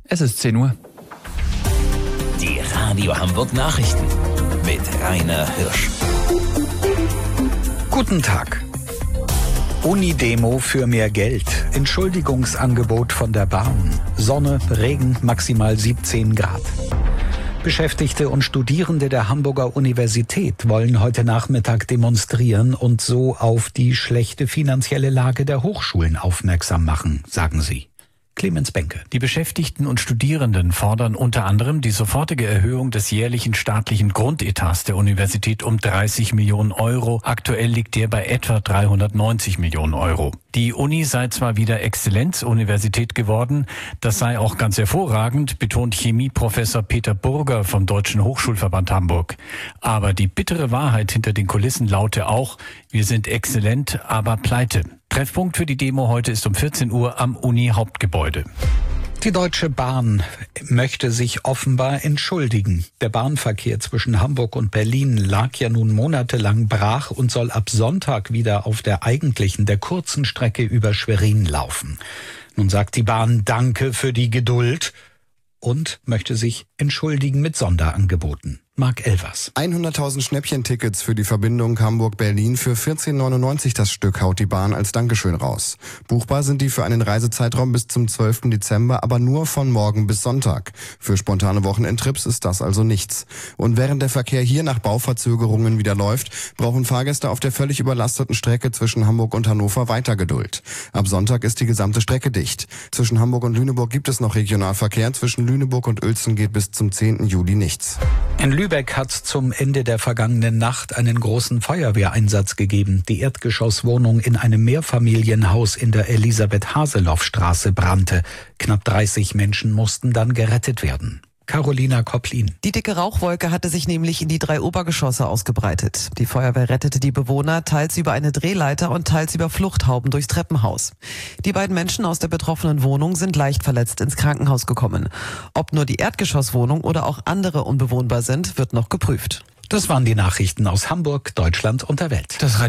Es ist 10 Uhr. Die Radio Hamburg Nachrichten mit Rainer Hirsch. Guten Tag. Uni-Demo für mehr Geld. Entschuldigungsangebot von der Bahn. Sonne, Regen, maximal 17 Grad. Beschäftigte und Studierende der Hamburger Universität wollen heute Nachmittag demonstrieren und so auf die schlechte finanzielle Lage der Hochschulen aufmerksam machen, sagen sie. Clemens Benke. Die Beschäftigten und Studierenden fordern unter anderem die sofortige Erhöhung des jährlichen staatlichen Grundetats der Universität um 30 Millionen Euro. Aktuell liegt der bei etwa 390 Millionen Euro. Die Uni sei zwar wieder Exzellenzuniversität geworden, das sei auch ganz hervorragend, betont Chemieprofessor Peter Burger vom Deutschen Hochschulverband Hamburg. Aber die bittere Wahrheit hinter den Kulissen laute auch, wir sind exzellent, aber pleite. Treffpunkt für die Demo heute ist um 14 Uhr am Uni-Hauptgebäude. Die Deutsche Bahn möchte sich offenbar entschuldigen. Der Bahnverkehr zwischen Hamburg und Berlin lag ja nun monatelang brach und soll ab Sonntag wieder auf der eigentlichen, der kurzen Strecke über Schwerin laufen. Nun sagt die Bahn Danke für die Geduld und möchte sich entschuldigen mit Sonderangeboten. Marc Elvers. 100.000 Schnäppchentickets für die Verbindung Hamburg-Berlin für 14,99 das Stück haut die Bahn als Dankeschön raus. Buchbar sind die für einen Reisezeitraum bis zum 12. Dezember, aber nur von morgen bis Sonntag. Für spontane Wochenendtrips ist das also nichts. Und während der Verkehr hier nach Bauverzögerungen wieder läuft, brauchen Fahrgäste auf der völlig überlasteten Strecke zwischen Hamburg und Hannover weiter Geduld. Ab Sonntag ist die gesamte Strecke dicht. Zwischen Hamburg und Lüneburg gibt es noch Regionalverkehr, zwischen Lüneburg und Uelzen geht bis zum 10. Juli nichts. In Lübeck hat es zum Ende der vergangenen Nacht einen großen Feuerwehreinsatz gegeben. Die Erdgeschosswohnung in einem Mehrfamilienhaus in der Elisabeth-Haseloff-Straße brannte. Knapp 30 Menschen mussten dann gerettet werden. Carolina Kopplin. Die dicke Rauchwolke hatte sich nämlich in die 3 Obergeschosse ausgebreitet. Die Feuerwehr rettete die Bewohner teils über eine Drehleiter und teils über Fluchthauben durchs Treppenhaus. Die beiden Menschen aus der betroffenen Wohnung sind leicht verletzt ins Krankenhaus gekommen. Ob nur die Erdgeschosswohnung oder auch andere unbewohnbar sind, wird noch geprüft. Das waren die Nachrichten aus Hamburg, Deutschland und der Welt.